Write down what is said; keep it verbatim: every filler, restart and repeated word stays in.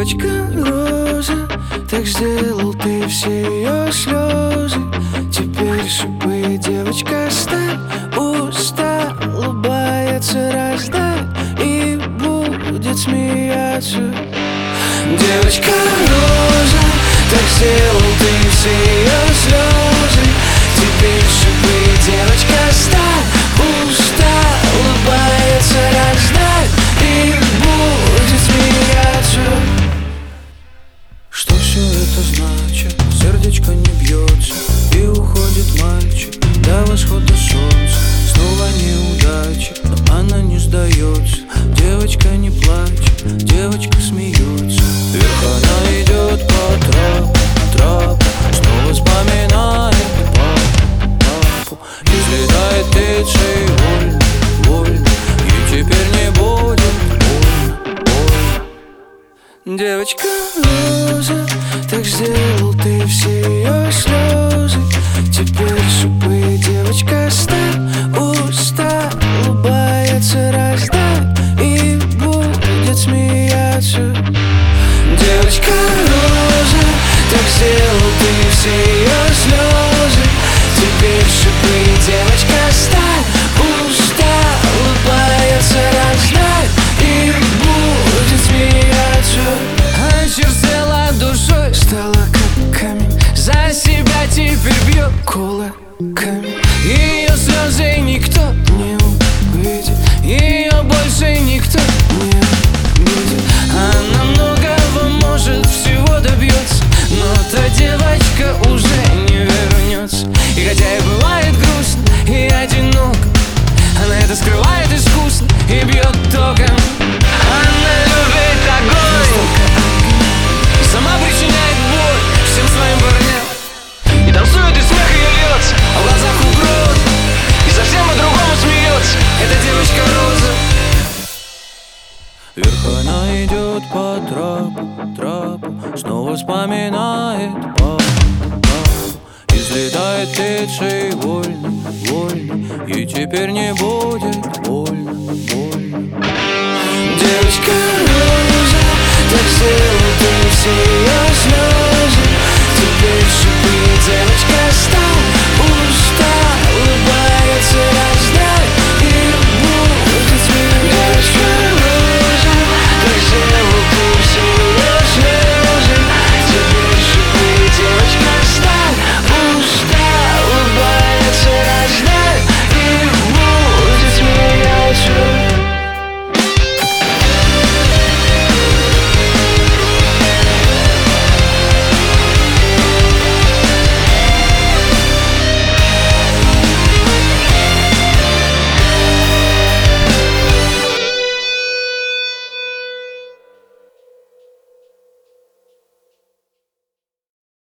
Девочка роза, так сделал ты все ее слезы. Теперь шипы, девочка, стань, устал, улыбается, раздать и будет смеяться. Девочка роза, так сделал ты все ее слезы. Теперь шипы, девочка, стань, устал, улыбается, раздать и будет смеяться. Что все это значит? Сердечко не бьется, и уходит мальчик до восхода солнца. Снова неудача, но она не сдается. Девочка не плачет, девочка смеется. Вверх она идет по трапу, трапу, снова вспоминает папу, папу. И взлетает птицей вольно, вольно, и теперь не будет больно, больно. Девочка роза, так сделал ты все ее слезы. Теперь шипы, девочка, стань, устал, улыбается, раздать и будет смеяться. Девочка роза, так сделал ты все ее слезы. Теперь шипы, девочка, стань, устал, улыбается, раздать и будет смеяться. Очерствела душой, стала как камень, за себя теперь бьет кулаками. Ее слезы никто не увидит, ее больше никто не видит. Она многого может, всего добьется, но та девочка уже не вернется. И хотя и бывает грустно и одиноко, она это скрывает искусно и бьет током. Она любит огонь и сама причиняет боль всем своим парням. И танцует, и смех ее льется, а в глазах угроз, и совсем по-другому смеется эта девочка роза. Вверх она идет по трапу, трапу, снова вспоминает папу, папу. И взлетает птицей вольно, вольно, и теперь не будет больно, больно. Девочка роза, так сделал ты все ее слезы. Теперь шипы, девочка,